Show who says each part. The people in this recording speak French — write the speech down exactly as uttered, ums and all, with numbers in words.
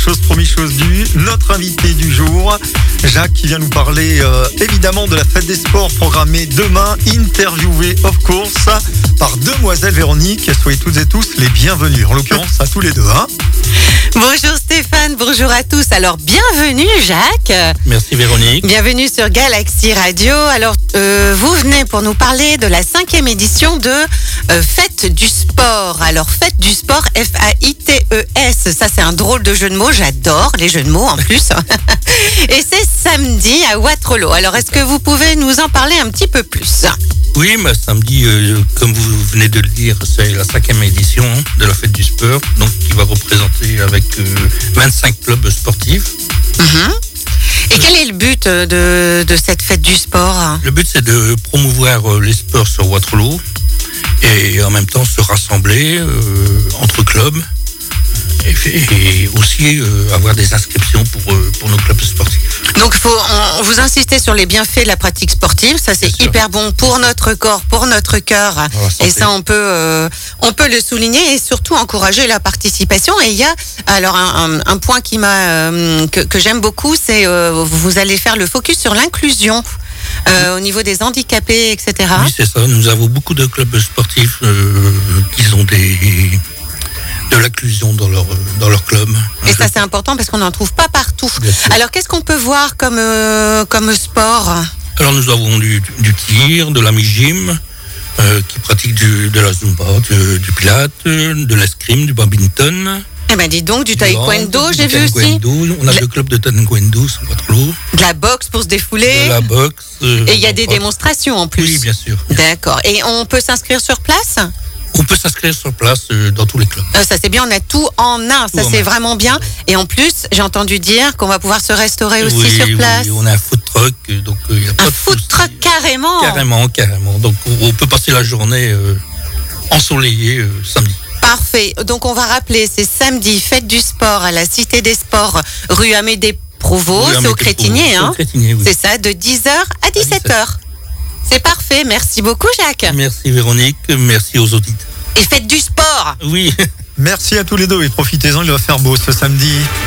Speaker 1: chose promis, chose due. Notre invité du jour, Jacques, qui vient nous parler euh, évidemment de la fête des sports programmée demain, interviewé of course par Demoiselle Véronique. Soyez toutes et tous les bienvenus, en l'occurrence à tous les deux. Hein.
Speaker 2: Bonjour Stéphane, bonjour à tous. Alors bienvenue Jacques.
Speaker 3: Merci Véronique.
Speaker 2: Bienvenue sur Galaxy Radio. Alors euh, vous venez pour nous parler de la cinquième édition de euh, Fête du Sport. Alors Fête du Sport, F A I T E S. Ça c'est un drôle de jeu de mots, j'adore les jeux de mots en plus. Et c'est samedi à Waterloo. Alors est-ce que vous pouvez nous en parler un petit peu plus ?
Speaker 3: Oui, mais samedi, euh, comme vous venez de le dire, c'est la cinquième édition de la Fête du Sport, donc qui va représenter avec euh, vingt-cinq clubs sportifs.
Speaker 2: Mmh. Et quel est le but de, de cette Fête du Sport ?
Speaker 3: Le but, c'est de promouvoir euh, les sports sur Waterloo et en même temps se rassembler euh, entre clubs et, et aussi euh, avoir des inscriptions pour, euh, pour nos clubs sportifs.
Speaker 2: Donc faut, on, vous insistez sur les bienfaits de la pratique sportive, ça c'est
Speaker 3: Bien
Speaker 2: hyper
Speaker 3: sûr.
Speaker 2: bon pour notre corps, pour notre cœur, et ça on peut, euh, on peut le souligner et surtout encourager la participation. Et il y a alors un, un, un point qui m'a, euh, que, que j'aime beaucoup, c'est euh, vous allez faire le focus sur l'inclusion. Euh, au niveau des handicapés, et cetera.
Speaker 3: Oui, c'est ça. Nous avons beaucoup de clubs sportifs euh, qui ont des, de l'inclusion dans leur, dans leur club.
Speaker 2: Et ça, c'est important parce qu'on n'en trouve pas partout. Alors, qu'est-ce qu'on peut voir comme, euh, comme sport ?
Speaker 3: Alors, nous avons du, du tir, de la mi-gym, euh, qui pratique du, de la zumba, du, du pilate, de l'escrime, du badminton.
Speaker 2: Eh ben, dis donc, du taekwondo,
Speaker 3: du
Speaker 2: j'ai vu aussi.
Speaker 3: On a deux clubs de taekwondo sur Waterloo.
Speaker 2: De la boxe pour se défouler.
Speaker 3: De la boxe. Euh,
Speaker 2: Et il y a des démonstrations en plus.
Speaker 3: Oui, bien sûr.
Speaker 2: D'accord. Et on peut s'inscrire sur place ?
Speaker 3: On peut s'inscrire sur place euh, dans tous les clubs.
Speaker 2: Euh, ça c'est bien, on a tout en un,
Speaker 3: Tout
Speaker 2: ça
Speaker 3: en
Speaker 2: c'est
Speaker 3: un.
Speaker 2: vraiment bien. Et en plus, j'ai entendu dire qu'on va pouvoir se restaurer aussi
Speaker 3: oui,
Speaker 2: sur place.
Speaker 3: Oui, on a un food truck, euh, donc il euh, y a pas
Speaker 2: Un
Speaker 3: de
Speaker 2: food
Speaker 3: souci.
Speaker 2: truck carrément.
Speaker 3: Carrément, carrément. Donc on, on peut passer la journée euh, ensoleillée euh, samedi.
Speaker 2: Parfait. Donc on va rappeler, c'est samedi, fête du sport à la Cité des Sports, rue Amédée Provost,
Speaker 3: Oui,
Speaker 2: c'est au Crétinier, hein.
Speaker 3: Au Crétinier, oui.
Speaker 2: C'est ça, de dix heures à dix-sept heures. C'est parfait. Merci beaucoup, Jacques.
Speaker 3: Merci Véronique, merci aux auditeurs.
Speaker 2: Et fête du sport.
Speaker 3: Oui.
Speaker 1: Merci à tous les deux et profitez-en, il va faire beau ce samedi.